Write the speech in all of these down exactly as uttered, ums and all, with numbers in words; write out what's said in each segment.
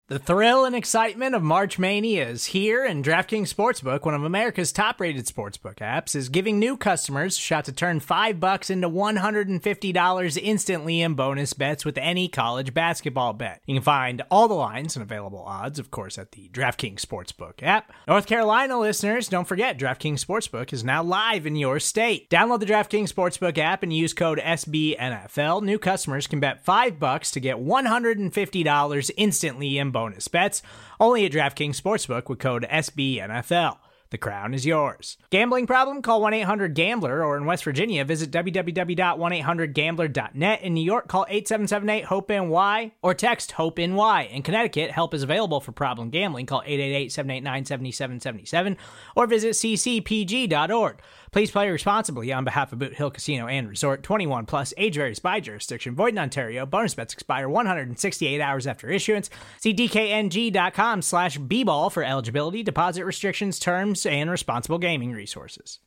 The thrill and excitement of March Mania is here, and DraftKings Sportsbook, one of America's top-rated sportsbook apps, is giving new customers a shot to turn five bucks into one hundred fifty dollars instantly in bonus bets with any college basketball bet. You can find all the lines and available odds, of course, at the DraftKings Sportsbook app. North Carolina listeners, don't forget, DraftKings Sportsbook is now live in your state. Download the DraftKings Sportsbook app and use code S B N F L. New customers can bet five bucks to get one hundred fifty dollars instantly in bonus bets, only at DraftKings Sportsbook with code S B N F L. The crown is yours. Gambling problem? Call one eight hundred gambler, or in West Virginia, visit w w w dot one eight hundred gambler dot net. In New York, call eight seven seven eight hope N Y or text HOPE-NY. In Connecticut, help is available for problem gambling. Call eight eight eight, seven eight nine, seven seven seven seven or visit c c p g dot org. Please play responsibly on behalf of Boot Hill Casino and Resort. twenty-one plus, age varies by jurisdiction. Void in Ontario. Bonus bets expire one hundred sixty-eight hours after issuance. See d k n g dot com slash b ball for eligibility, deposit restrictions, terms, and responsible gaming resources.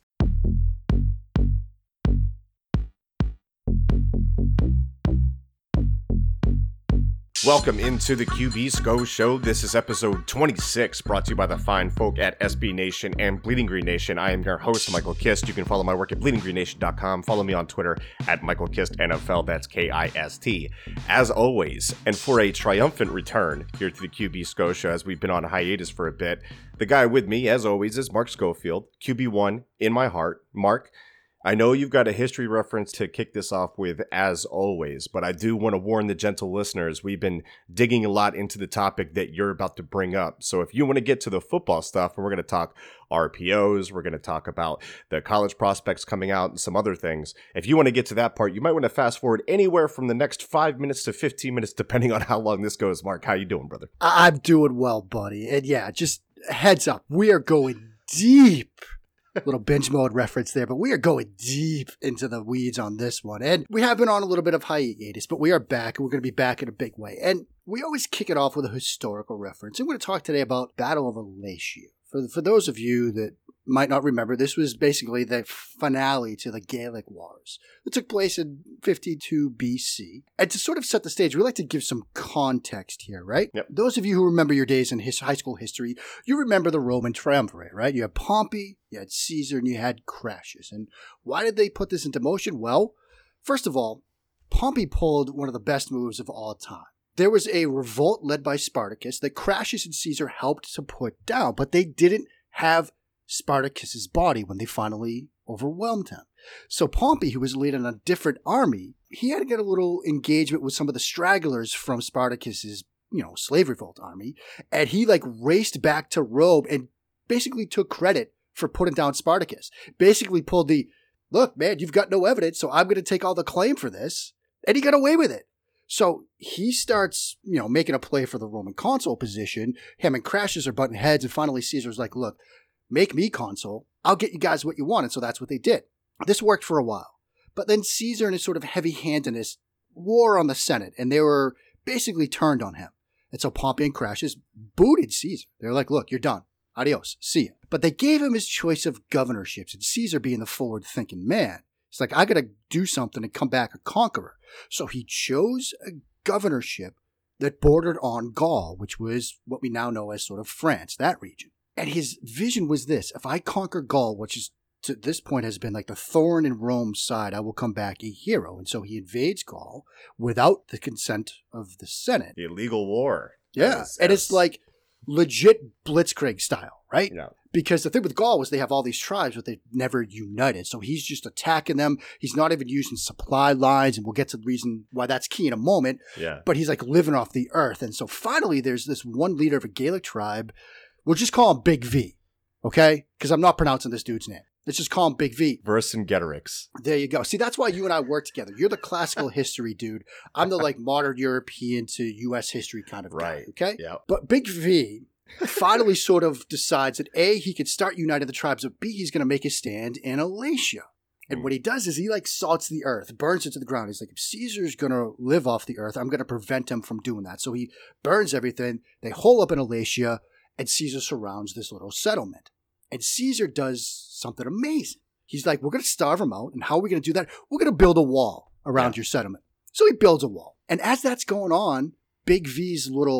Welcome into the Q B Sco Show. This is episode twenty-six, brought to you by the fine folk at S B Nation and Bleeding Green Nation. I am your host, Michael Kist. You can follow my work at bleeding green nation dot com. Follow me on Twitter at Michael Kist N F L. That's K I S T. As always, and for a triumphant return here to the Q B Sco Show, as we've been on hiatus for a bit, the guy with me, as always, is Mark Schofield, Q B one in my heart. Mark, I know you've got a history reference to kick this off with, as always, but I do want to warn the gentle listeners, we've been digging a lot into the topic that you're about to bring up. So if you want to get to the football stuff, and we're going to talk R P Os, we're going to talk about the college prospects coming out and some other things. If you want to get to that part, you might want to fast forward anywhere from the next five minutes to fifteen minutes, depending on how long this goes. Mark, how you doing, brother? I'm doing well, buddy. And yeah, just heads up, we are going deep. Little binge mode reference there, but we are going deep into the weeds on this one. And we have been on a little bit of hiatus, but we are back, and we're going to be back in a big way. And we always kick it off with a historical reference. And we're going to talk today about Battle of Alatia. For, for those of you that might not remember, this was basically the finale to the Gaelic Wars that took place in fifty-two B C. And to sort of set the stage, we like to give some context here, right? Yep. Those of you who remember your days in his high school history, you remember the Roman triumvirate, right? You had Pompey, you had Caesar, and you had Crassus. And why did they put this into motion? Well, first of all, Pompey pulled one of the best moves of all time. There was a revolt led by Spartacus that Crassus and Caesar helped to put down, but they didn't have Spartacus's body when they finally overwhelmed him. So Pompey, who was leading a different army, he had to get a little engagement with some of the stragglers from Spartacus's, you know, slave revolt army, and he like raced back to Rome and basically took credit for putting down Spartacus. Basically pulled the, look, man, you've got no evidence, so I'm going to take all the claim for this, and he got away with it. So he starts, you know, making a play for the Roman consul position. Him and Crassus are butting heads, and finally Caesar's like, look, make me consul. I'll get you guys what you want. And so that's what they did. This worked for a while. But then Caesar and his sort of heavy-handedness wore on the Senate, and they were basically turned on him. And so Pompey and Crassus booted Caesar. They're like, look, you're done. Adios. See ya. But they gave him his choice of governorships, and Caesar, being the forward-thinking man, he's like, I got to do something and come back a conqueror. So he chose a governorship that bordered on Gaul, which was what we now know as sort of France, that region. And his vision was this: if I conquer Gaul, which is to this point has been like the thorn in Rome's side, I will come back a hero. And so he invades Gaul without the consent of the Senate. The illegal war. Yeah. As, and as... it's like legit blitzkrieg style, right? Yeah. Because the thing with Gaul was they have all these tribes, but they've never united. So he's just attacking them. He's not even using supply lines, and we'll get to the reason why that's key in a moment. Yeah. But he's like living off the earth. And so finally there's this one leader of a Gaelic tribe. We'll just call him Big V, okay? Because I'm not pronouncing this dude's name. Let's just call him Big V. Vercingetorix. There you go. See, that's why you and I work together. You're the classical history dude. I'm the like modern European to U S history kind of right. guy, okay? Yeah. But Big V finally sort of decides that A, he can start uniting the tribes, but B, he's going to make his stand in Alatia. And what he does is he like salts the earth, burns it to the ground. He's like, if Caesar's going to live off the earth, I'm going to prevent him from doing that. So he burns everything. They hole up in Alatia, and Caesar surrounds this little settlement. And Caesar does something amazing. He's like, we're going to starve them out. And how are we going to do that? We're going to build a wall around yeah. your settlement. So he builds a wall. And as that's going on, Big V's little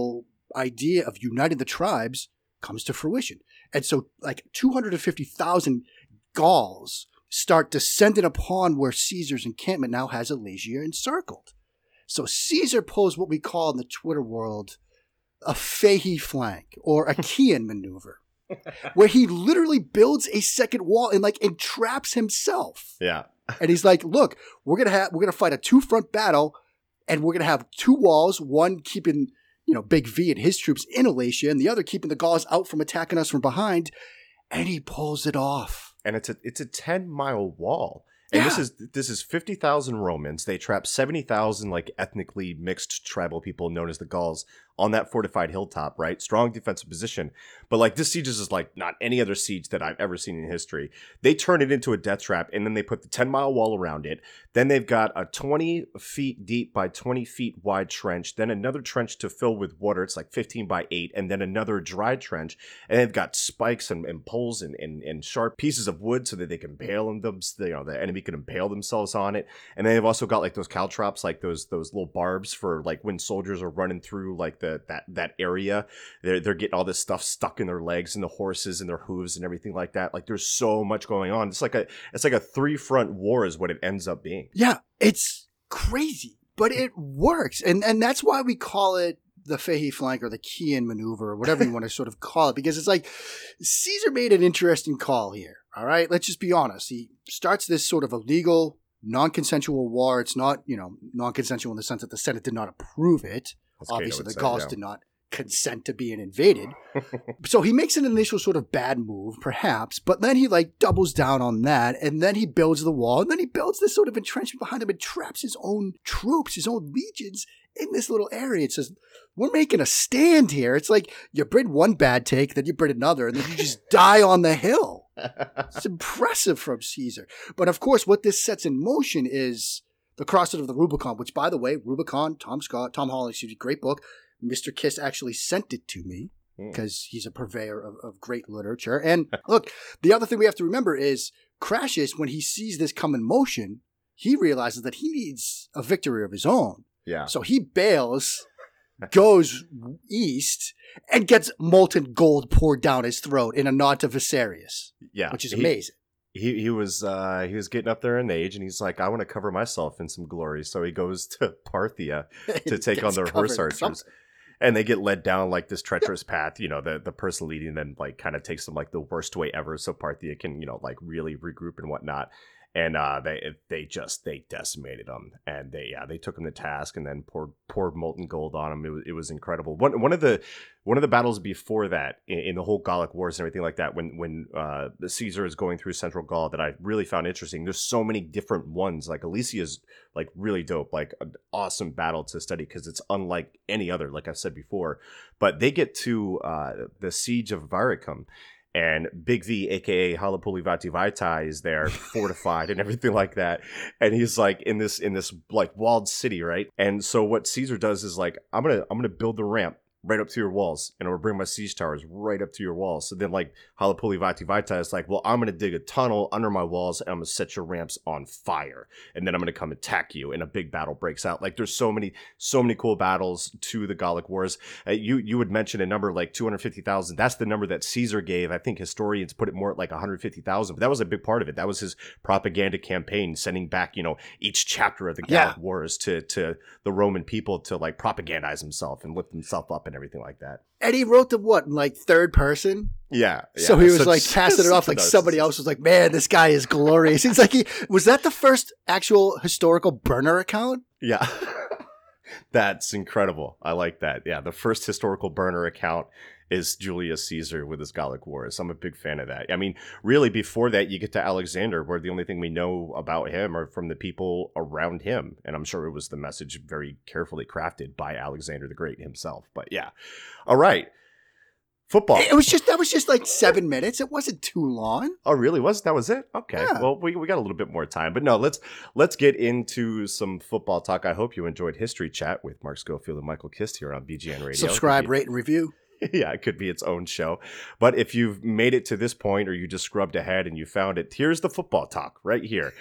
idea of uniting the tribes comes to fruition. And so like two hundred fifty thousand Gauls start descending upon where Caesar's encampment now has Alesia encircled. So Caesar pulls what we call in the Twitter world a Fahey flank or a Chian maneuver, where he literally builds a second wall and like entraps himself. Yeah. And he's like, look, we're going to have, we're going to fight a two front battle and we're going to have two walls, one keeping, you know, Big V and his troops in Alesia and the other keeping the Gauls out from attacking us from behind. And he pulls it off. And it's a, it's a ten mile wall. And Yeah. this is this is fifty thousand Romans. They trap seventy thousand like ethnically mixed tribal people known as the Gauls on that fortified hilltop, right? Strong defensive position. But like this siege is like not any other siege that I've ever seen in history. They turn it into a death trap and then they put the ten mile wall around it. Then they've got a twenty feet deep by twenty feet wide trench. Then another trench to fill with water. It's like fifteen by eight. And then another dry trench. And they've got spikes and, and poles and, and, and sharp pieces of wood so that they can impale them. You know, the enemy can impale themselves on it. And then they've also got like those caltrops, like those those little barbs for like when soldiers are running through like the that that area. They're they're getting all this stuff stuck in their legs and the horses and their hooves and everything like that. Like there's so much going on. It's like a it's like a three front war is what it ends up being. Yeah, it's crazy, but it works. And and that's why we call it the Fahey flank or the Chian maneuver or whatever you want to sort of call it, because it's like Caesar made an interesting call here. All right, let's just be honest. He starts this sort of illegal, non-consensual war. It's not, you know, non-consensual in the sense that the Senate did not approve it. As Obviously, Cato would the say, Gauls yeah. did not consent to being invaded. So he makes an initial sort of bad move, perhaps, but then he like doubles down on that, and then he builds the wall, and then he builds this sort of entrenchment behind him and traps his own troops, his own legions in this little area. It says, we're making a stand here. It's like you bring one bad take, then you bring another, and then you just die on the hill. It's impressive from Caesar. But of course, what this sets in motion is the crossing of the Rubicon, which, by the way, Rubicon, Tom Scott, Tom Holland, excuse me, great book. Mister Kiss actually sent it to me because he's a purveyor of, of great literature. And look, the other thing we have to remember is Crassus, when he sees this come in motion, he realizes that he needs a victory of his own. Yeah. So he bails, goes east, and gets molten gold poured down his throat in a nod to Viserys. Yeah. Which is he, amazing. He he was uh, he was getting up there in age, and he's like, I want to cover myself in some glory. So he goes to Parthia to take on their horse archers. And they get led down like this treacherous path, you know, the, the person leading them like kind of takes them like the worst way ever. So Parthia can, you know, like really regroup and whatnot. And uh, they they just they decimated them, and they yeah they took him to task, and then poured poured molten gold on him. It was it was incredible. One one of the one of the battles before that in, in the whole Gallic Wars and everything like that, when when uh, Caesar is going through Central Gaul, that I really found interesting. There's so many different ones. Like Alesia is like really dope, like an awesome battle to study because it's unlike any other. Like I said before, but they get to uh, the siege of Varicum. And Big V, aka Halapuli Vaitai, is there, fortified and everything like that. And he's like in this in this like walled city, right? And so what Caesar does is like, I'm gonna I'm gonna build the ramp right up to your walls, and I'm gonna bring my siege towers right up to your walls. So then like Halapuli Vaitai is like, well, I'm gonna dig a tunnel under my walls, and I'm gonna set your ramps on fire, and then I'm gonna come attack you, and a big battle breaks out. Like there's so many so many cool battles to the Gallic Wars. Uh, you you would mention a number like two hundred fifty thousand. That's the number that Caesar gave. I think historians put it more at like one hundred fifty thousand, but that was a big part of it. That was his propaganda campaign, sending back, you know, each chapter of the Gallic Yeah. Wars to to the Roman people to like propagandize himself and lift himself up and everything like that. And he wrote them what, in like third person? Yeah. So yeah. he was Such- like passing it off such a like somebody narcissist. else was like, man, this guy is glorious. It's like he was that the first actual historical burner account? Yeah. That's incredible. I like that. Yeah. The first historical burner account is Julius Caesar with his Gallic Wars. I'm a big fan of that. I mean, really, before that, you get to Alexander, where the only thing we know about him are from the people around him. And I'm sure it was the message very carefully crafted by Alexander the Great himself. But yeah. All right. Football. It was just, that was just like seven minutes. It wasn't too long. Oh, really? Was that was it? Okay. Yeah. Well, we, we got a little bit more time, but no, let's let's get into some football talk. I hope you enjoyed History Chat with Mark Schofield and Michael Kist here on B G N Radio. Subscribe, rate, and review. Yeah, it could be its own show. But if you've made it to this point or you just scrubbed ahead and you found it, here's the football talk right here.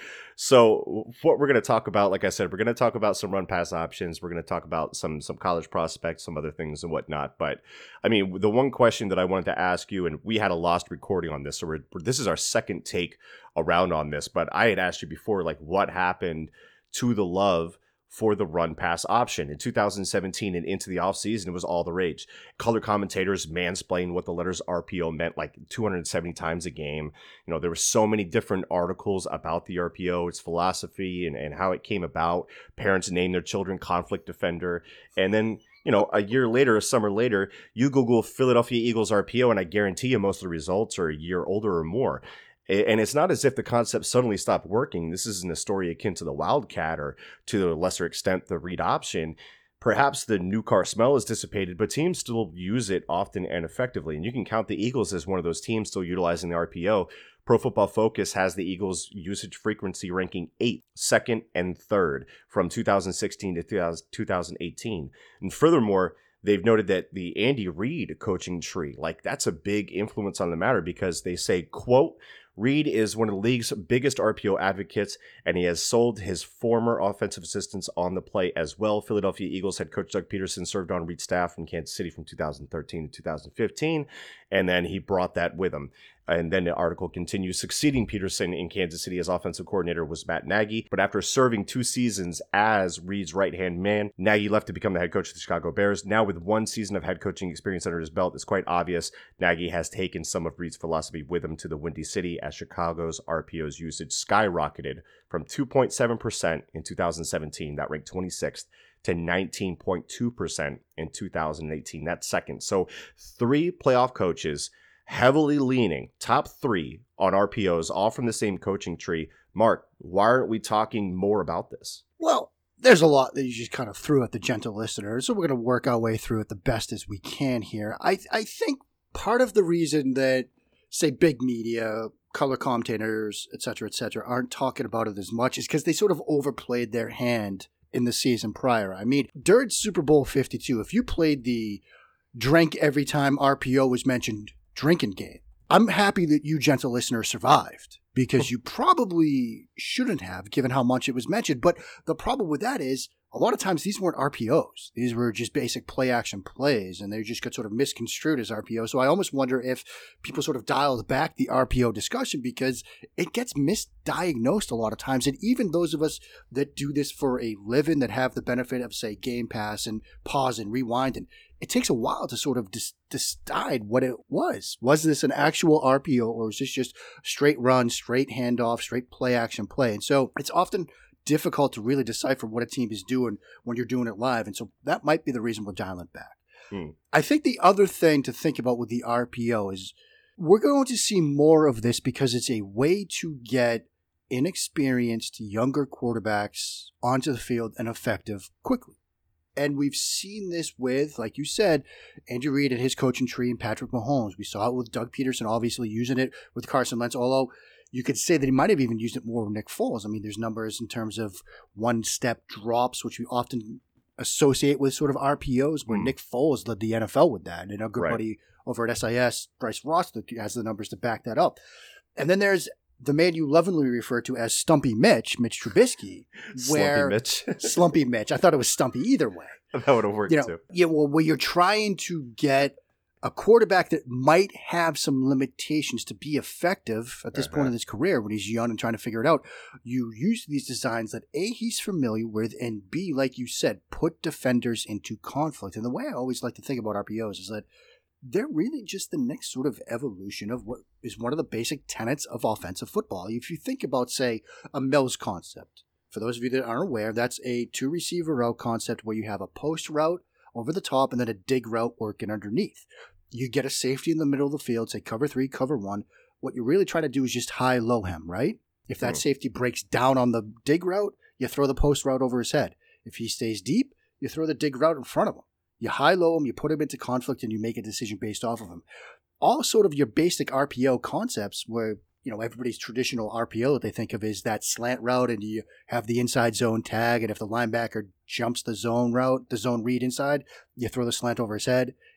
So what we're going to talk about, like I said, we're going to talk about some run pass options. We're going to talk about some some college prospects, some other things and whatnot. But I mean, the one question that I wanted to ask you, and we had a lost recording on this, so we're, this is our second take around on this. But I had asked you before, like, what happened to the love for the run pass option in two thousand seventeen and into the offseason? It was all the rage. Color commentators mansplained what the letters R P O meant like two hundred seventy times a game. You know, there were so many different articles about the R P O, its philosophy, and, and how it came about. Parents named their children conflict defender. And then, you know, a year later, a summer later, you Google Philadelphia Eagles R P O, and I guarantee you most of the results are a year older or more. And it's not as if the concept suddenly stopped working. This isn't a story akin to the Wildcat or to a lesser extent the read option. Perhaps the new car smell is dissipated, but teams still use it often and effectively. And you can count the Eagles as one of those teams still utilizing the R P O. Pro Football Focus has the Eagles' usage frequency ranking eighth, second, and third from two thousand sixteen to two thousand eighteen. And furthermore, they've noted that the Andy Reid coaching tree, like that's a big influence on the matter because they say, quote, Reid is one of the league's biggest R P O advocates, and he has sold his former offensive assistants on the play as well. Philadelphia Eagles head coach Doug Peterson served on Reid's staff in Kansas City from two thousand thirteen to two thousand fifteen, and then he brought that with him. And then the article continues, succeeding Peterson in Kansas City as offensive coordinator was Matt Nagy. But after serving two seasons as Reid's right-hand man, Nagy left to become the head coach of the Chicago Bears. Now with one season of head coaching experience under his belt, it's quite obvious Nagy has taken some of Reid's philosophy with him to the Windy City as Chicago's R P O's usage skyrocketed from two point seven percent in two thousand seventeen, that ranked twenty-sixth, to nineteen point two percent in two thousand eighteen, that's second. So three playoff coaches heavily leaning, top three on R P Os, all from the same coaching tree. Mark, why aren't we talking more about this? Well, there's a lot that you just kind of threw at the gentle listener, so we're going to work our way through it the best as we can here. I I think part of the reason that, say, big media, color commentators, et cetera, et cetera, aren't talking about it as much is because they sort of overplayed their hand in the season prior. I mean, during Super Bowl fifty-two, if you played the drink every time R P O was mentioned drinking game, I'm happy that you, gentle listener, survived because you probably shouldn't have, given how much it was mentioned. But the problem with that is a lot of times these weren't R P Os. These were just basic play action plays, and they just got sort of misconstrued as R P Os. So I almost wonder if people sort of dialed back the R P O discussion because it gets misdiagnosed a lot of times. And even those of us that do this for a living, that have the benefit of, say, Game Pass and pause and rewind, and it takes a while to sort of dis- decide what it was. Was this an actual R P O, or was this just straight run, straight handoff, straight play action play? And so it's often difficult to really decipher what a team is doing when you're doing it live. And so that might be the reason we're dialing it back. Hmm. I think the other thing to think about with the R P O is we're going to see more of this because it's a way to get inexperienced younger quarterbacks onto the field and effective quickly. And we've seen this with, like you said, Andy Reid and his coaching tree and Patrick Mahomes. We saw it with Doug Peterson, obviously using it with Carson Wentz, although you could say that he might have even used it more with Nick Foles. I mean, there's numbers in terms of one-step drops, which we often associate with sort of R P Os, where mm. Nick Foles led the N F L with that. And our good right. buddy over at S I S, Bryce Ross, has the numbers to back that up. And then there's the man you lovingly refer to as Stumpy Mitch, Mitch Trubisky. Where, Slumpy Mitch. Slumpy Mitch. I thought it was Stumpy either way. That would have worked you know, too. Yeah, well, where you're trying to get a quarterback that might have some limitations to be effective at this uh-huh. point in his career when he's young and trying to figure it out, you use these designs that A, he's familiar with, and B, like you said, put defenders into conflict. And the way I always like to think about R P Os is that they're really just the next sort of evolution of what is one of the basic tenets of offensive football. If you think about, say, a Mills concept, for those of you that aren't aware, that's a two-receiver route concept where you have a post route over the top and then a dig route working underneath. You get a safety in the middle of the field, say cover three, cover one. What you're really trying to do is just high-low him, right? If that mm. safety breaks down on the dig route, you throw the post route over his head. If he stays deep, you throw the dig route in front of him. You high-low him, you put him into conflict, and you make a decision based off of him. All sort of your basic R P O concepts where, you know, everybody's traditional R P O that they think of is that slant route, and you have the inside zone tag, and if the linebacker jumps the zone route, the zone read inside, you throw the slant over his head.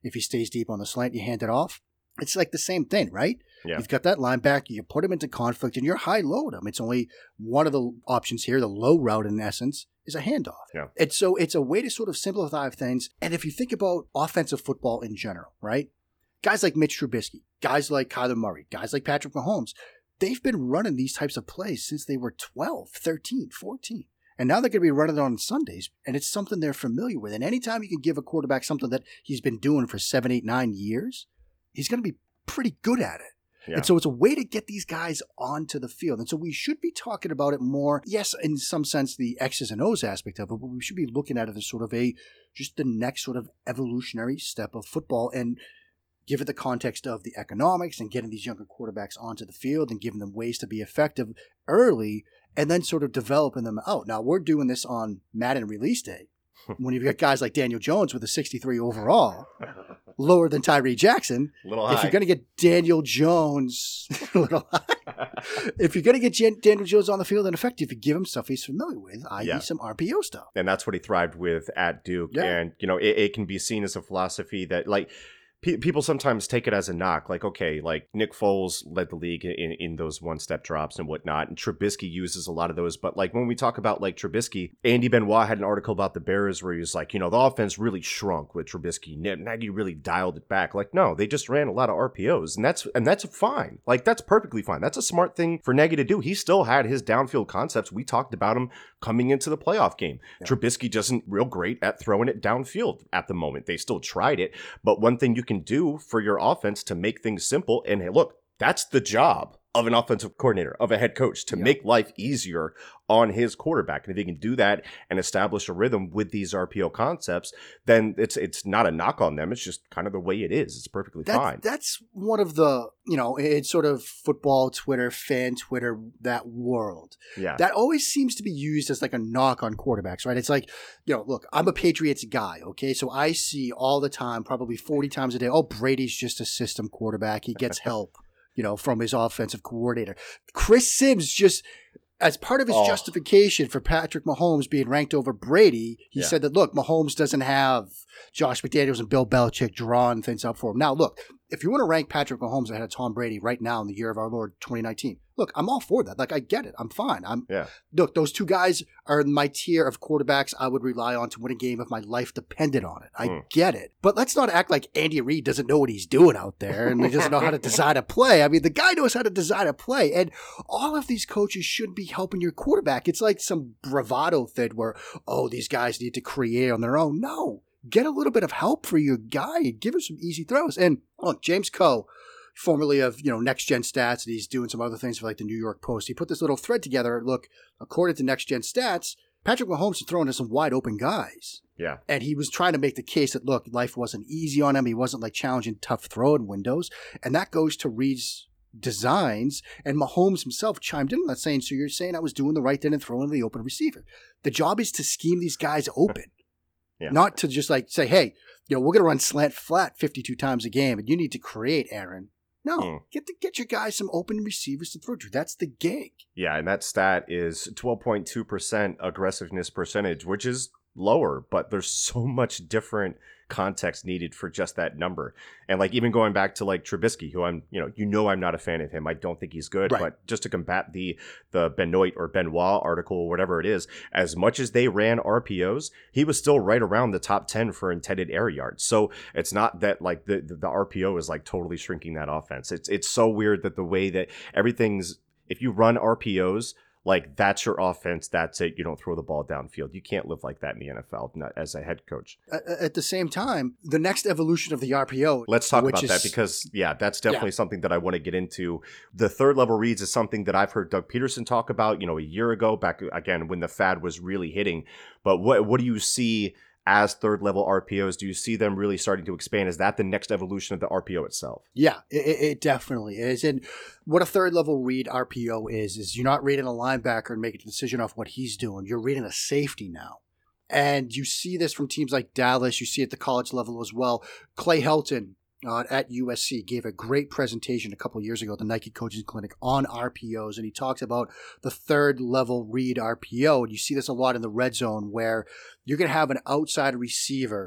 If he stays deep on the slant, you hand it off. It's like the same thing, right? Yeah. You've got that linebacker, you put him into conflict, and you're high-load him. It's only one of the options here, the low route in essence, is a handoff. Yeah. And so it's a way to sort of simplify things. And if you think about offensive football in general, right? Guys like Mitch Trubisky, guys like Kyler Murray, guys like Patrick Mahomes, they've been running these types of plays since they were twelve, thirteen, fourteen. And now they're going to be running it on Sundays, and it's something they're familiar with. And anytime you can give a quarterback something that he's been doing for seven, eight, nine years, he's going to be pretty good at it. Yeah. And so it's a way to get these guys onto the field. And so we should be talking about it more. Yes, in some sense, the X's and O's aspect of it, but we should be looking at it as sort of a, just the next sort of evolutionary step of football, and give it the context of the economics and getting these younger quarterbacks onto the field and giving them ways to be effective early, and then sort of developing them out. Now, we're doing this on Madden release day. When you've got guys like Daniel Jones with a sixty-three overall, lower than Tyree Jackson, little high. If you're going to get Daniel Jones, a little high. If you're going to get Jan- Daniel Jones on the field and effective, you give him stuff he's familiar with, that is Yeah. some R P O stuff. And that's what he thrived with at Duke. Yeah. And, you know, it, it can be seen as a philosophy that, like, pe- people sometimes take it as a knock. Like, okay, like Nick Foles led the league in, in those one-step drops and whatnot. And Trubisky uses a lot of those. But, like, when we talk about, like, Trubisky, Andy Benoit had an article about the Bears where he was like, you know, the offense really shrunk with Trubisky. Nagy really dialed it back. Like, no, they just ran a lot of R P Os. And that's and that's fine. Like, that's perfectly fine. That's a smart thing for Nagy to do. He still had his downfield concepts. We talked about him coming into the playoff game. Yeah. Trubisky isn't real great at throwing it downfield at the moment. They still tried it. But one thing you can do for your offense to make things simple, and hey, look, that's the job of an offensive coordinator, of a head coach, to Yeah. make life easier on his quarterback. And if he can do that and establish a rhythm with these R P O concepts, then it's it's not a knock on them. It's just kind of the way it is. It's perfectly That's, fine. that's one of the, you know, it's sort of football Twitter, fan Twitter, that world. Yeah. That always seems to be used as like a knock on quarterbacks, right? It's like, you know, look, I'm a Patriots guy, okay? So I see all the time, probably forty times a day, oh, Brady's just a system quarterback. He gets help, you know, from his offensive coordinator. Chris Sims just, as part of his Oh. justification for Patrick Mahomes being ranked over Brady, he Yeah. said that, look, Mahomes doesn't have Josh McDaniels and Bill Belichick drawing things up for him. Now, look, if you want to rank Patrick Mahomes ahead of Tom Brady right now in the year of our Lord twenty nineteen, look, I'm all for that. Like, I get it. I'm fine. I'm Yeah. Look, those two guys are in my tier of quarterbacks I would rely on to win a game if my life depended on it. I Mm. get it. But let's not act like Andy Reid doesn't know what he's doing out there and he doesn't know how to design a play. I mean, the guy knows how to design a play. And all of these coaches should be helping your quarterback. It's like some bravado thing where, oh, these guys need to create on their own. No. Get a little bit of help for your guy and give him some easy throws. And look, James Coe, formerly of, you know, Next Gen Stats, and he's doing some other things for like the New York Post. He put this little thread together. Look, according to Next Gen Stats, Patrick Mahomes is throwing to some wide open guys. Yeah. And he was trying to make the case that, look, life wasn't easy on him. He wasn't like challenging tough throwing windows. And that goes to Reed's designs. And Mahomes himself chimed in on that saying, so you're saying I was doing the right thing and throwing to the open receiver. The job is to scheme these guys open. Yeah. Not to just like say, hey, you know, we're going to run slant flat fifty-two times a game and you need to create, Aaron. No, Mm. get the, get your guys some open receivers to throw to. That's the gig. Yeah, and that stat is twelve point two percent aggressiveness percentage, which is lower, but there's so much different context needed for just that number. And like even going back to like Trubisky, who I'm, you know, you know I'm not a fan of him. I don't think he's good, Right. but just to combat the the Benoit or Benoit article, whatever it is, as much as they ran R P Os, he was still right around the top ten for intended air yards. So it's not that like the the, the R P O is like totally shrinking that offense. It's it's so weird that the way that everything's, if you run R P Os, like that's your offense, that's it. You don't throw the ball downfield. You can't live like that in the N F L, not as a head coach. At, at the same time, the next evolution of the R P O. Let's talk which about is, that because, yeah, that's definitely something that I want to get into. The third level reads is something that I've heard Doug Peterson talk about, you know, a year ago, back again when the fad was really hitting. But what what do you see as third level R P Os? Do you see them really starting to expand? Is that the next evolution of the R P O itself? Yeah, it, it definitely is. And what a third level read R P O is, is you're not reading a linebacker and making a decision off what he's doing. You're reading a safety now. And you see this from teams like Dallas. You see it at the college level as well. Clay Helton uh, at U S C gave a great presentation a couple of years ago at the Nike Coaching Clinic on R P Os. And he talks about the third level read R P O. And you see this a lot in the red zone where you're going to have an outside receiver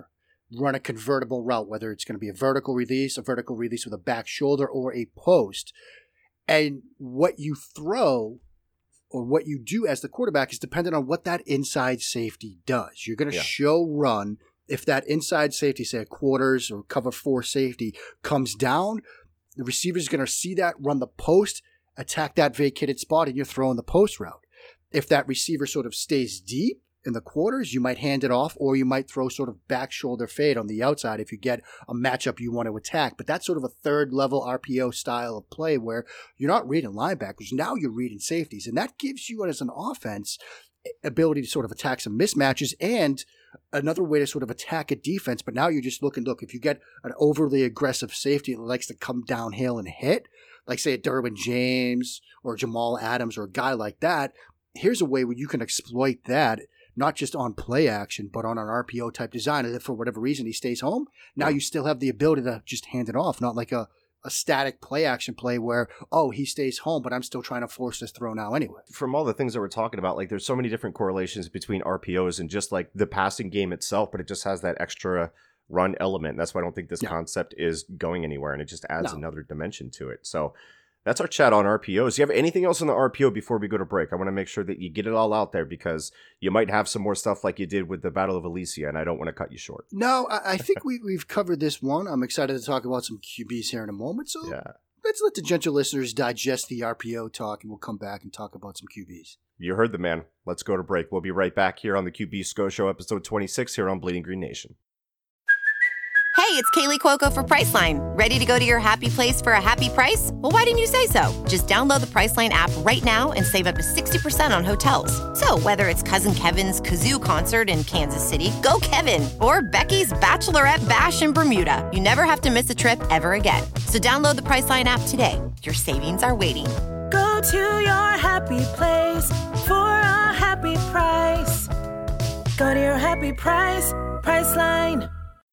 run a convertible route, whether it's going to be a vertical release, a vertical release with a back shoulder, or a post. And what you throw or what you do as the quarterback is dependent on what that inside safety does. You're going to Yeah. show run. If that inside safety, say a quarters or cover four safety, comes down, the receiver is going to see that, run the post, attack that vacated spot, and you're throwing the post route. If that receiver sort of stays deep in the quarters, you might hand it off, or you might throw sort of back shoulder fade on the outside if you get a matchup you want to attack. But that's sort of a third level R P O style of play where you're not reading linebackers. Now you're reading safeties. And that gives you, as an offense, ability to sort of attack some mismatches and another way to sort of attack a defense. But now you're just looking, look, if you get an overly aggressive safety that likes to come downhill and hit, like say a Derwin James or Jamal Adams or a guy like that, here's a way where you can exploit that, not just on play action, but on an R P O type design. And if for whatever reason he stays home, now you still have the ability to just hand it off, not like a, a static play action play where, oh, he stays home, but I'm still trying to force this throw now anyway. From all the things that we're talking about, like there's so many different correlations between R P Os and just like the passing game itself, but it just has that extra run element. That's why I don't think this Yeah. concept is going anywhere, and it just adds No. another dimension to it. So that's our chat on R P Os. Do you have anything else on the R P O before we go to break? I want to make sure that you get it all out there because you might have some more stuff like you did with the Battle of Elysia, and I don't want to cut you short. No, I, I think we, we've covered this one. I'm excited to talk about some Q Bs here in a moment. So Yeah. let's let the gentle listeners digest the R P O talk, and we'll come back and talk about some Q Bs. You heard the man. Let's go to break. We'll be right back here on the Q B Sco Show, episode twenty-six here on Bleeding Green Nation. Hey, it's Kaylee Cuoco for Priceline. Ready to go to your happy place for a happy price? Well, why didn't you say so? Just download the Priceline app right now and save up to sixty percent on hotels. So whether it's Cousin Kevin's Kazoo Concert in Kansas City, go Kevin, or Becky's Bachelorette Bash in Bermuda, you never have to miss a trip ever again. So download the Priceline app today. Your savings are waiting. Go to your happy place for a happy price. Go to your happy price, Priceline.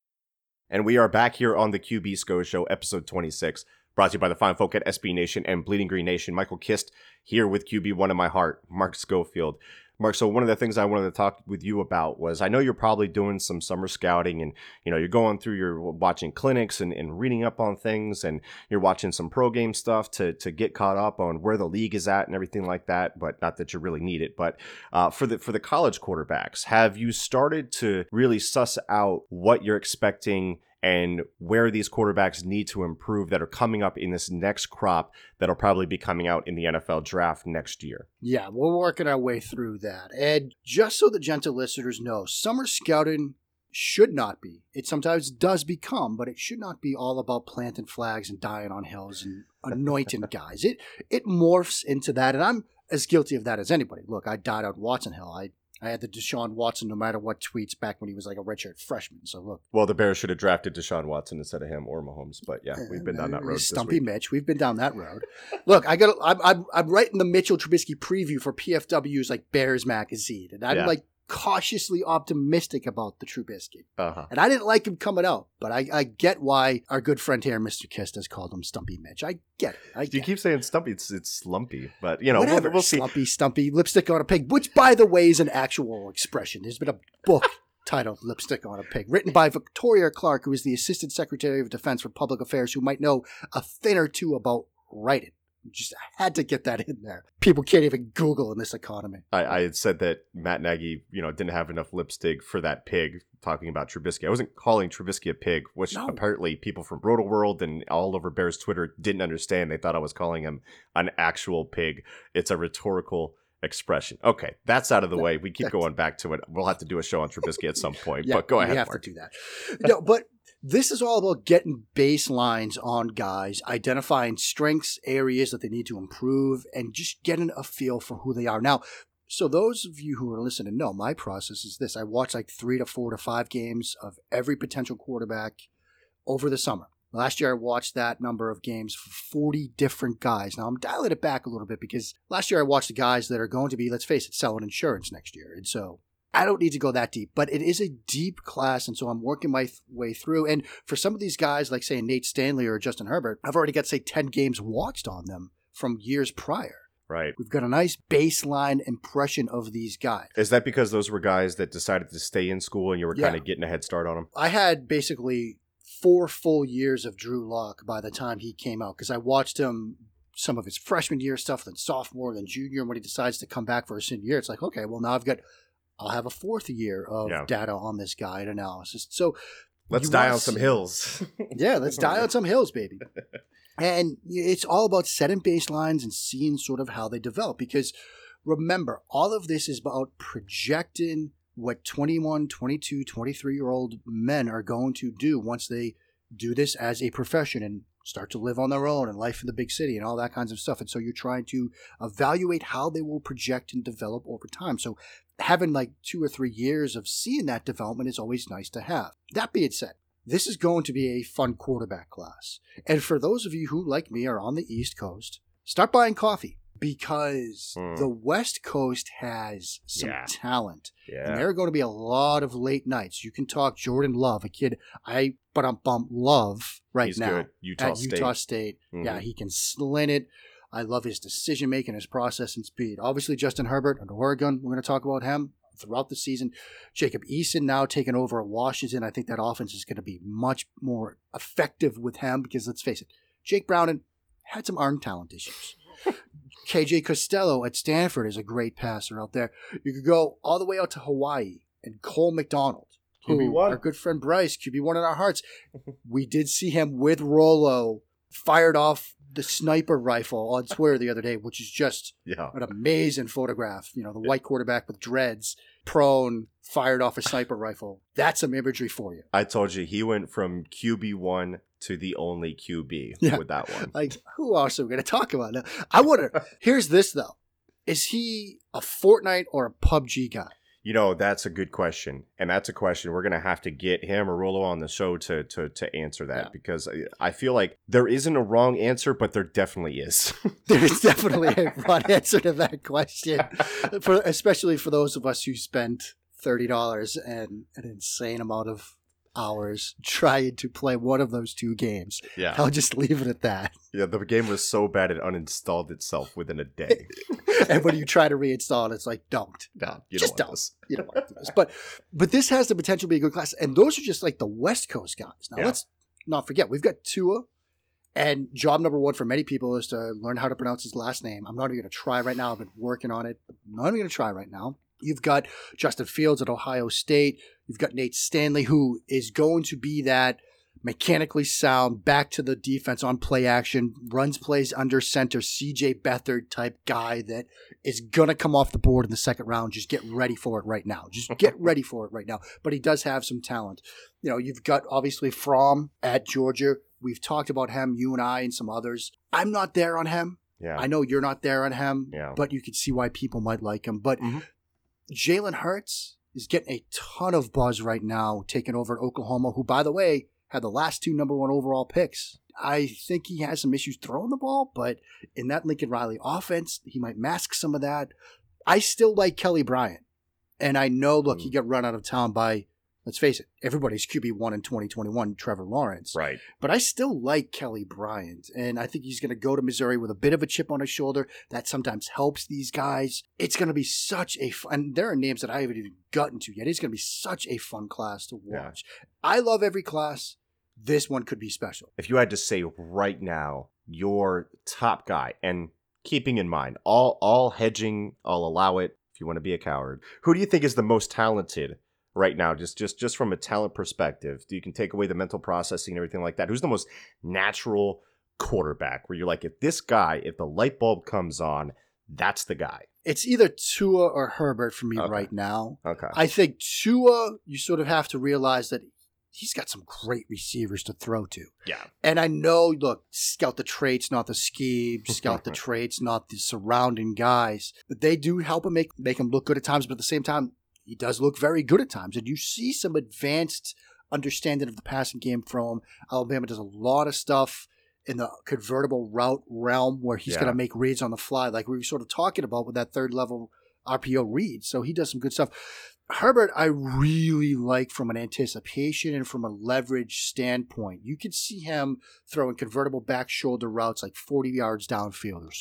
And we are back here on the Q B Sco Show, episode twenty-six, brought to you by the fine folk at S B Nation and Bleeding Green Nation. Michael Kist here with Q B one in my heart, Mark Schofield. Mark, so one of the things I wanted to talk with you about was I know you're probably doing some summer scouting and, you know, you're going through, you're watching clinics and, and reading up on things and you're watching some pro game stuff to, to get caught up on where the league is at and everything like that. But not that you really need it. But uh, for the for the college quarterbacks, have you started to really suss out what you're expecting and where these quarterbacks need to improve that are coming up in this next crop that'll probably be coming out in the N F L draft next year? Yeah, we're working our way through that. And just so the gentle listeners know, summer scouting should not be. It sometimes does become, but it should not be all about planting flags and dying on hills and anointing guys. It it morphs into that, and I'm as guilty of that as anybody. Look, I died on Watson Hill. I I had the Deshaun Watson no matter what tweets back when he was like a redshirt freshman. So look. Well, the Bears should have drafted Deshaun Watson instead of him or Mahomes. But yeah, we've been down that road. Stumpy this week. Mitch. We've been down that road. Look, I got. I'm, I'm I'm writing the Mitchell Trubisky preview for P F W's like Bears magazine, and I'm Yeah. like cautiously optimistic about the Trubisky. Uh-huh. And I didn't like him coming out, but I, I get why our good friend here, Mister Kist, has called him Stumpy Mitch. I get it. I get You keep saying stumpy, it's it's slumpy, but you know, Whatever, we'll, we'll see. Slumpy, stumpy, lipstick on a pig, which, by the way, is an actual expression. There's been a book titled Lipstick on a Pig, written by Victoria Clark, who is the Assistant Secretary of Defense for Public Affairs, who might know a thing or two about writing. Just had to get that in there. People can't even Google in this economy. I, I had said that Matt Nagy, you know, didn't have enough lipstick for that pig, talking about Trubisky. I wasn't calling Trubisky a pig, which No. apparently people from Roto World and all over Bears Twitter didn't understand. They thought I was calling him an actual pig. It's a rhetorical expression. Okay, that's out of the way. We keep going back to it. We'll have to do a show on Trubisky at some point, Yeah, but go we ahead, have Mark. to do that. No, but this is all about getting baselines on guys, identifying strengths, areas that they need to improve, and just getting a feel for who they are. Now, so those of you who are listening know my process is this. I watch like three to four to five games of every potential quarterback over the summer. Last year, I watched that number of games for forty different guys. Now, I'm dialing it back a little bit because last year I watched the guys that are going to be, let's face it, selling insurance next year. And so I don't need to go that deep, but it is a deep class, and so I'm working my th- way through. And for some of these guys, like, say, Nate Stanley or Justin Herbert, I've already got, say, ten games watched on them from years prior. Right. We've got a nice baseline impression of these guys. Is that because those were guys that decided to stay in school and you were Yeah. kind of getting a head start on them? I had basically four full years of Drew Lock by the time he came out because I watched him some of his freshman year stuff, then sophomore, then junior. And when he decides to come back for his senior year, it's like, okay, well, now I've got, I'll have a fourth year of Yeah. data on this guy and analysis. So Let's you die wanna on some see- hills. Yeah, let's die on some hills, baby. And it's all about setting baselines and seeing sort of how they develop. Because remember, all of this is about projecting what twenty-one, twenty-two, twenty-three-year-old men are going to do once they do this as a profession and start to live on their own and life in the big city and all that kinds of stuff. And so you're trying to evaluate how they will project and develop over time. So having like two or three years of seeing that development is always nice to have. That being said, this is going to be a fun quarterback class. And for those of you who, like me, are on the East Coast, start buying coffee because Mm. the West Coast has some Yeah. talent. And Yeah. there are going to be a lot of late nights. You can talk Jordan Love, a kid I but I'm bump love right He's now good. Utah at State. Utah State. Mhm. Yeah, he can sling it. I love his decision making, his process and speed. Obviously, Justin Herbert at Oregon. We're going to talk about him throughout the season. Jacob Eason now taking over at Washington. I think that offense is going to be much more effective with him because let's face it, Jake Browning had some arm talent issues. K J Costello at Stanford is a great passer out there. You could go all the way out to Hawaii and Cole McDonald, Q B who one. our good friend Bryce, Q B one in our hearts. We did see him with Rolo fired off the sniper rifle on Twitter the other day, which is just Yeah. an amazing photograph. You know, the white quarterback with dreads, prone, fired off a sniper rifle. That's some imagery for you. I told you he went from Q B one to the only Q B Yeah. with that one. Like, who else are we going to talk about now? I wonder, here's this, though. Is he a Fortnite or a P U B G guy? You know, that's a good question. And that's a question we're going to have to get him or Rolo on the show to to, to answer that Yeah. because I- I feel like there isn't a wrong answer, but there definitely is. There is definitely a wrong answer to that question, for especially for those of us who spent thirty dollars and an insane amount of hours trying to play one of those two games. yeah. I'll just leave it at that. Yeah, the game was so bad it uninstalled itself within a day. And when you try to reinstall it, it's like, don't. No, you Just don't want don't. this. You don't want to do this. But, but this has the potential to be a good class. And those are just like the West Coast guys. Now, Yeah. let's not forget, we've got Tua. And job number one for many people is to learn how to pronounce his last name. I'm not even going to try right now. I've been working on it. I'm not even going to try right now. You've got Justin Fields at Ohio State. You've got Nate Stanley, who is going to be that mechanically sound, back to the defense on play action, runs plays under center, C J Beathard type guy that is going to come off the board in the second round. Just get ready for it right now. Just get ready for it right now. But he does have some talent. You know, you've got obviously Fromm at Georgia. We've talked about him, you and I and some others. I'm not there on him. Yeah. I know you're not there on him, Yeah. but you can see why people might like him. But Mhm. Jalen Hurts is getting a ton of buzz right now, taking over at Oklahoma, who, by the way, had the last two number one overall picks. I think he has some issues throwing the ball, but in that Lincoln Riley offense, he might mask some of that. I still like Kelly Bryant. And I know, look, he got run out of town by, let's face it, everybody's Q B one in twenty twenty-one, Trevor Lawrence. Right. But I still like Kelly Bryant, and I think he's going to go to Missouri with a bit of a chip on his shoulder. That sometimes helps these guys. It's going to be such a fun, and there are names that I haven't even gotten to yet. It's going to be such a fun class to watch. I love every class. This one could be special. If you had to say right now your top guy, and keeping in mind all all hedging, I'll allow it if you want to be a coward. Who do you think is the most talented right now, just just just from a talent perspective? You can take away the mental processing and everything like that. Who's the most natural quarterback where you're like, if this guy, if the light bulb comes on, that's the guy? It's either Tua or Herbert for me Okay. right now. Okay. I think Tua, you sort of have to realize that he's got some great receivers to throw to. yeah. And I know, look, scout the traits, not the scheme. Scout the traits, not the surrounding guys. But they do help him make, make him look good at times. But at the same time, he does look very good at times. And you see some advanced understanding of the passing game from him. Alabama does a lot of stuff in the convertible route realm where he's Yeah. going to make reads on the fly, like we were sort of talking about with that third level R P O read. So he does some good stuff. Herbert, I really like from an anticipation and from a leverage standpoint. You could see him throwing convertible back shoulder routes like forty yards downfield or so.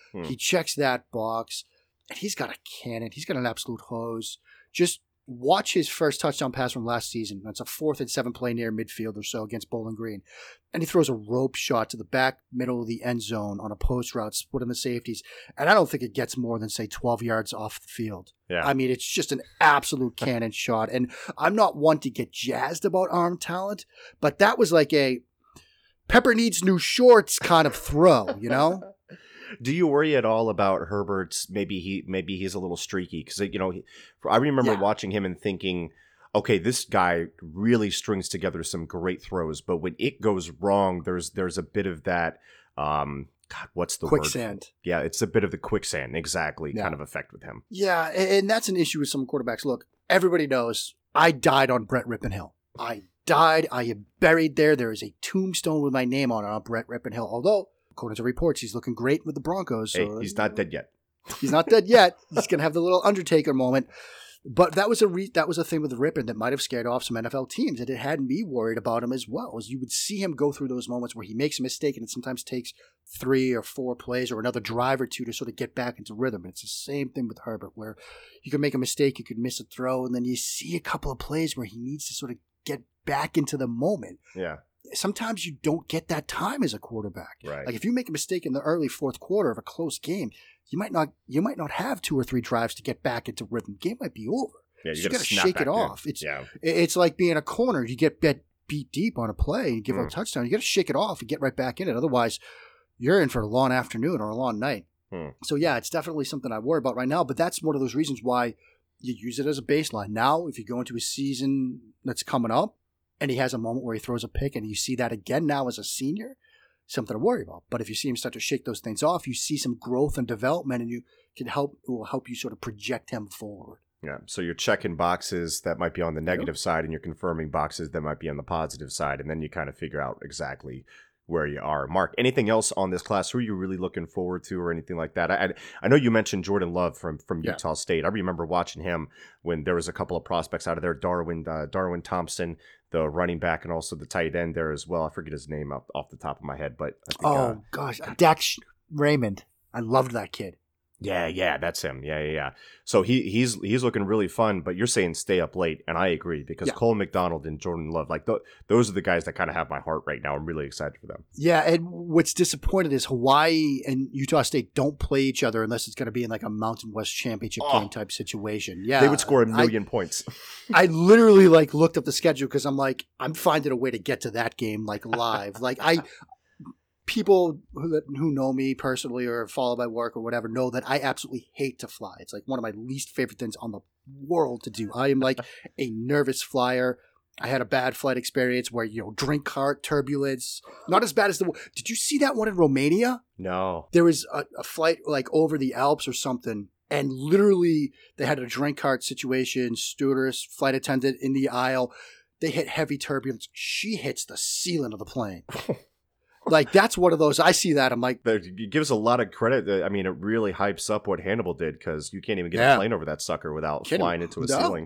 Hmm. He checks that box, and he's got a cannon. He's got an absolute hose. Just watch his first touchdown pass from last season. That's a fourth and seven play near midfield or so against Bowling Green. And he throws a rope shot to the back middle of the end zone on a post route, splitting the safeties. And I don't think it gets more than, say, twelve yards off the field. Yeah. I mean, it's just an absolute cannon shot. And I'm not one to get jazzed about arm talent, but that was like a Pepper needs new shorts kind of throw, you know? Do you worry at all about Herbert's? Maybe he, maybe he's a little streaky because you know, he, I remember Yeah. watching him and thinking, okay, this guy really strings together some great throws, but when it goes wrong, there's there's a bit of that. Um, God, what's the Quicksand. word? Yeah, it's a bit of the quicksand, exactly, Yeah. kind of effect with him. Yeah, and, and that's an issue with some quarterbacks. Look, everybody knows I died on Brett Rippenhill. I died. I am buried there. There is a tombstone with my name on it on Brett Rippenhill. Although, according to reports, he's looking great with the Broncos. Hey, So he's not dead yet. He's not dead yet. He's going to have the little Undertaker moment. But that was a re- that was a thing with Rippon that might have scared off some N F L teams, and it had me worried about him as well. As you would see him go through those moments where he makes a mistake, and it sometimes takes three or four plays or another drive or two to sort of get back into rhythm. And it's the same thing with Herbert, where you can make a mistake, you could miss a throw, and then you see a couple of plays where he needs to sort of get back into the moment. Yeah, Sometimes you don't get that time as a quarterback. right. Like if you make a mistake in the early fourth quarter of a close game, you might not you might not have two or three drives to get back into rhythm. Game might be over. Yeah, you gotta got to snap shake back it in. off. It's yeah, it's like being a corner. You get bet, beat deep on a play and you give Mm. up a touchdown. You got to shake it off and get right back in it. Otherwise, you're in for a long afternoon or a long night. Mm. So yeah, it's definitely something I worry about right now. But that's one of those reasons why you use it as a baseline. Now, if you go into a season that's coming up and he has a moment where he throws a pick and you see that again now as a senior, something to worry about. But if you see him start to shake those things off, you see some growth and development, and you can help. It will help you sort of project him forward. yeah. So you're checking boxes that might be on the negative side, and you're confirming boxes that might be on the positive side, and then you kind of figure out exactly where you are. Mark, anything else on this class? Who are you really looking forward to, or anything like that? I I, I know you mentioned Jordan Love from from Yeah. Utah State. I remember watching him when there was a couple of prospects out of there. Darwin uh, Darwin Thompson, the running back, and also the tight end there as well. I forget his name off, off the top of my head, but I think, Oh uh, gosh, Dax Raymond. I loved that kid. yeah, yeah, that's him. Yeah, yeah, yeah. So he he's he's looking really fun. But you're saying stay up late, and I agree because Yeah. Cole McDonald and Jordan Love, like th- those are the guys that kind of have my heart right now. I'm really excited for them. Yeah, and what's disappointed is Hawaii and Utah State don't play each other unless it's going to be in like a Mountain West Championship Oh. game type situation. Yeah, they would score a I- million points. I literally like looked up the schedule because I'm like, I'm finding a way to get to that game like live. Like I, people who who know me personally or follow my work or whatever know that I absolutely hate to fly. It's like one of my least favorite things on the world to do. I am like a nervous flyer. I had a bad flight experience where, you know, drink cart turbulence, not as bad as the. Did you see that one in Romania? No. There was a, a flight like over the Alps or something, and literally they had a drink cart situation, stewardess, flight attendant in the aisle. They hit heavy turbulence. She hits the ceiling of the plane. Like, that's one of those, I see that, I'm like, It gives a lot of credit. I mean, it really hypes up what Hannibal did because you can't even get Yeah. a plane over that sucker without Kidding. flying into a No. ceiling.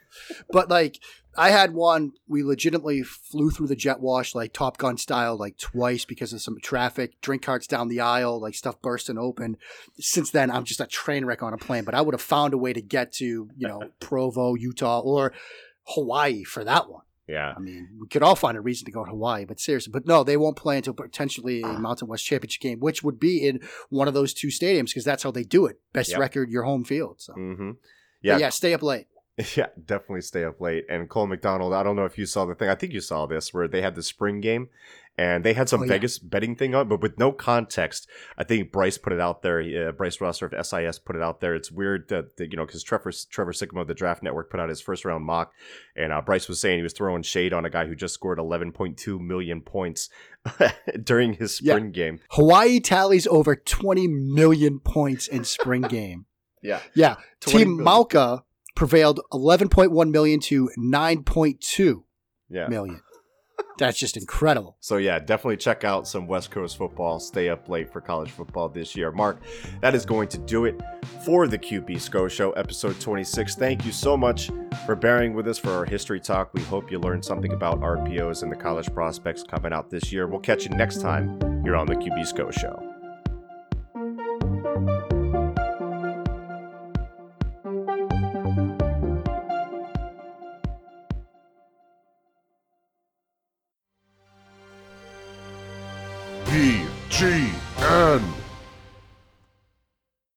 but like, I had one, we legitimately flew through the jet wash, like Top Gun style, like twice because of some traffic, drink carts down the aisle, like stuff bursting open. Since then, I'm just a train wreck on a plane, but I would have found a way to get to, you know, Provo, Utah, or Hawaii for that one. Yeah. I mean, we could all find a reason to go to Hawaii, but seriously, but no, they won't play until potentially a Mountain West Championship game, which would be in one of those two stadiums because that's how they do it. Best Yep. record, your home field. So, Mm-hmm. But Yeah. yeah, stay up late. Yeah, definitely stay up late. And Cole McDonald, I don't know if you saw the thing. I think you saw this where they had the spring game and they had some Oh, yeah. Vegas betting thing on, but with no context. I think Bryce put it out there. Uh, Bryce Rosser of S I S put it out there. It's weird that, that you know, because Trevor Trevor Sikkema of the Draft Network put out his first round mock, and uh, Bryce was saying he was throwing shade on a guy who just scored eleven point two million points during his Yeah. spring game. Hawaii tallies over twenty million points in spring game. Yeah. Yeah. twenty Team million. Malka prevailed eleven point one million to nine point two Yeah. million. That's just incredible. So yeah, definitely check out some West Coast football. Stay up late for college football this year. Mark, that is going to do it for the Q B S C O Show, episode twenty-six. Thank you so much for bearing with us for our history talk. We hope you learned something about R P Os and the college prospects coming out this year. We'll catch you next time here on the Q B S C O Show.